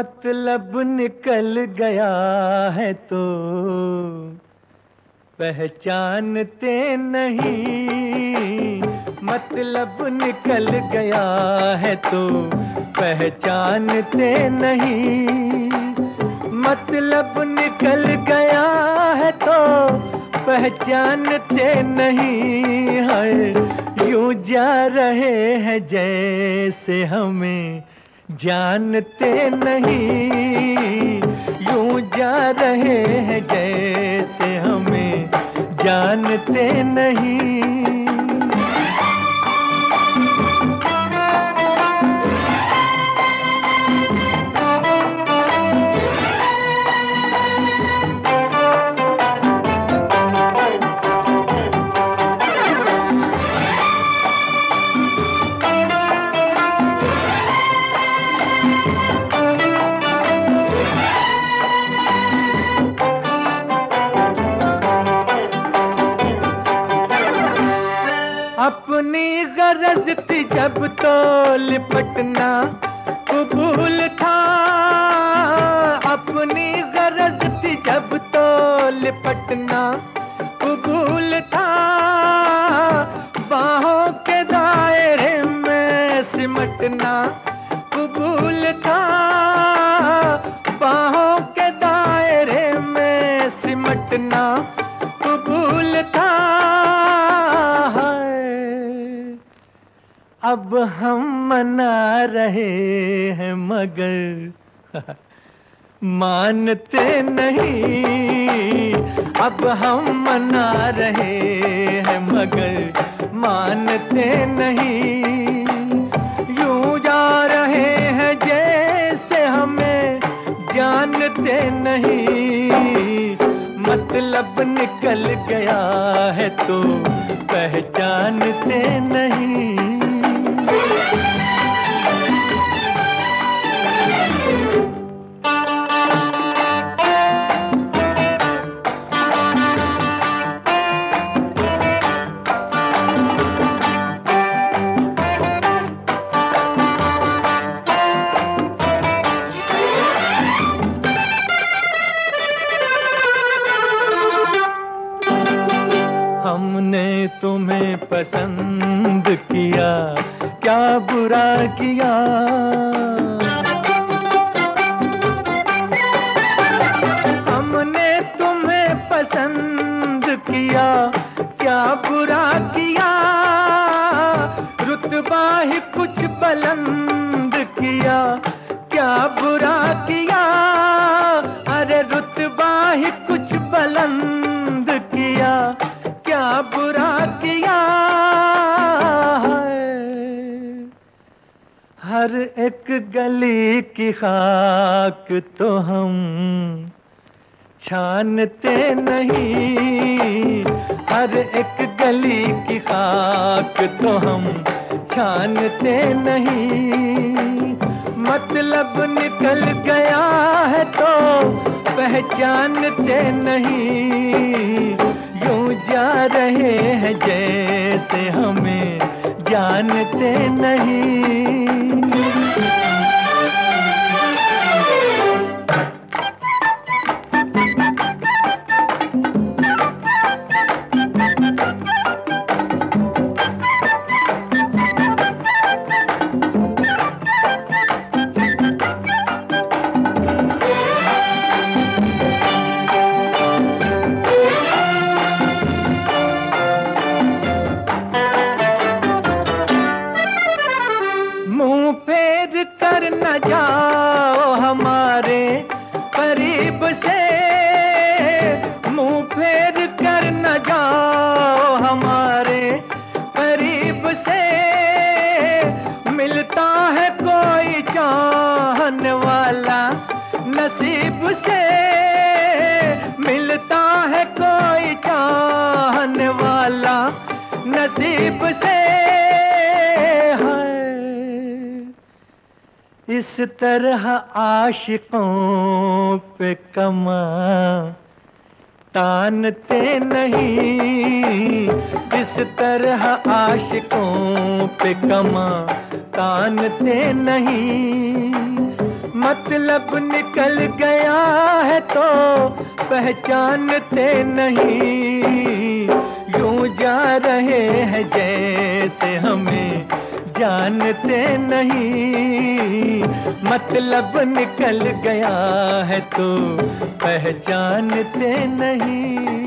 मतलब निकल गया है तो पहचानते नहीं, मतलब निकल गया है तो पहचानते नहीं, मतलब निकल गया है तो पहचानते नहीं है। यूं जा रहे हैं जैसे हमें जानते नहीं, यूं जा रहे हैं जैसे हमें जानते नहीं। अपनी गरज थी जब तो लिपटना कबूल था, अपनी गरज थी जब तो लिपटना कबूल था, बाहों के दायरे में सिमटना कबूल था, बाहों के दायरे में सिमटना कबूल था। अब हम मना रहे हैं मगर मानते नहीं, अब हम मना रहे हैं मगर मानते नहीं। यूं जा रहे हैं जैसे हमें जानते नहीं, मतलब निकल गया है तो पहचानते नहीं। हमने तुम्हें पसंद किया, क्या बुरा किया, हमने तुम्हें पसंद किया, क्या बुरा किया, रुतबा ही कुछ बुलंद किया, क्या बुरा किया, अरे रुतबा ही कुछ बुलंद किया, क्या बुरा किया है। हर एक गली की खाक तो हम छानते नहीं, हर एक गली की खाक तो हम छानते नहीं, मतलब निकल गया है तो पहचानते नहीं। यूं जा रहे हैं जैसे हमें जानते नहीं। कर न जाओ हमारे करीब से, मुंह फेर कर न जाओ हमारे करीब से, मिलता है कोई चाहने वाला नसीब से, मिलता है कोई चाहने वाला नसीब से। इस तरह आशिकों पे कमा तानते नहीं, इस तरह आशिकों पे कमा तानते नहीं, मतलब निकल गया है तो पहचानते नहीं, यूं जा रहे हैं जैसे हमें जानते नहीं। मतलब निकल गया है तो पहचानते नहीं।